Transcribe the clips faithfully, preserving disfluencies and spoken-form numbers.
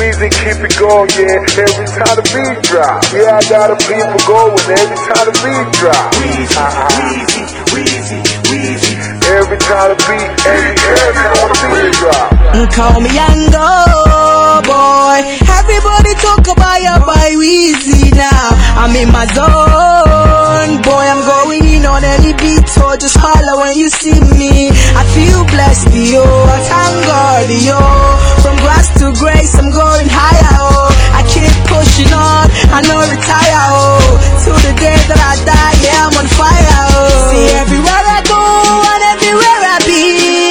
Weezy keep it going, yeah, every time the beat drop. Yeah, I got the people going every time the beat drop. Weezy, uh-huh. Weezy, Weezy, Weezy. Every time the beat, every, every time the beat drop. Call me Yango, boy. Everybody talk about your boy Weezy now. I'm in my zone, boy. I'm going in on any beat, so just holler when you see me. I feel blessed, yo. I thank God, yo. From grass to grace, I'm going higher, oh. I keep pushing on, I no retire, oh. Till the day that I die, yeah, I'm on fire, oh. See, everywhere I go and everywhere I be,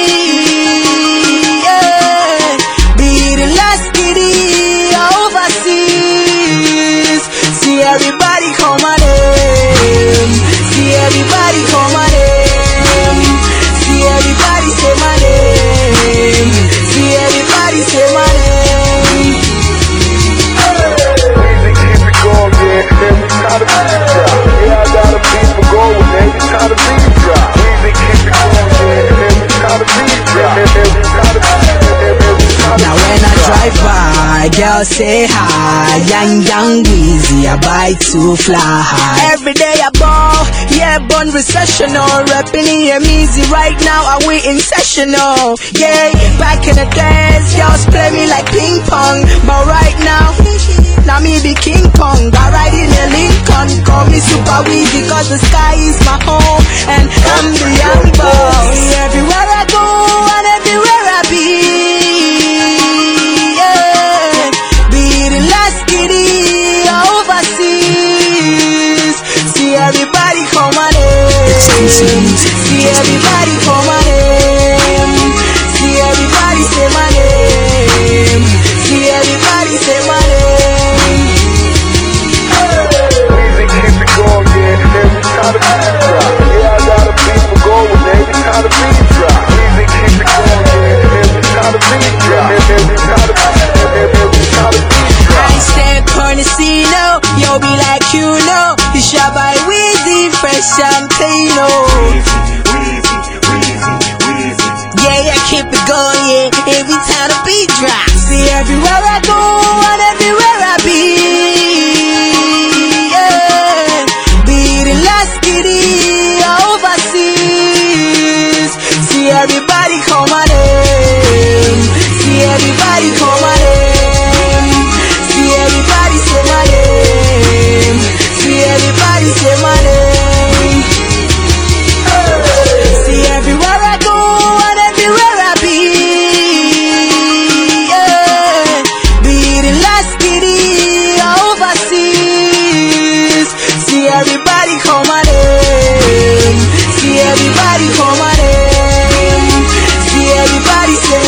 yeah. Be it in Las Giddy or overseas. See, everybody call my name. See, everybody call my name. See, everybody say my name. See, everybody say my name. Weezy keep it going, yeah, every time the beat drop. Yeah, I got the people going every time the beat drop. Weezy keep it going, yeah, every time the beat drop. Every time the beat, every time the Now when I drive by, girls say hi. Young, young Weezy, I buy to fly high. Every day I ball, yeah, born recessional. Rapping here easy right now, I wait in sessional. Yeah, back in the days, girls play me like ping pong. But right now, now me be King Kong. I ride in a Lincoln, call me Super Weezy, cause the sky is my home. And I'm the young boss. Everywhere I go and everywhere I be, yeah. Be it in Las Giddy or overseas. See, everybody call my name. See, everybody call my name. See, everybody say my name. See, everybody say my name. Weezy keep it going, yeah, every time the beat drop. Yeah, I got the people going every time the beat drop. Weezy keep it going, yeah, every time the beat drop. Every time the beat, every time the beat drop. I step on the scene, oh, yo, be like you know. You shot by Weezy, fresh and clean, oh. Yeah, yeah, keep it going, yeah, every time the beat drops. See, everywhere I go and everywhere I be, yeah. Be it in Las Giddy or overseas. See, everybody call my name. See, everybody call my name. See, everybody say my name. See, everybody say my name. See, everywhere I go and everywhere I be, yeah. Be it in Las Giddy or overseas. See, everybody call my name. See, everybody call my name. See, everybody say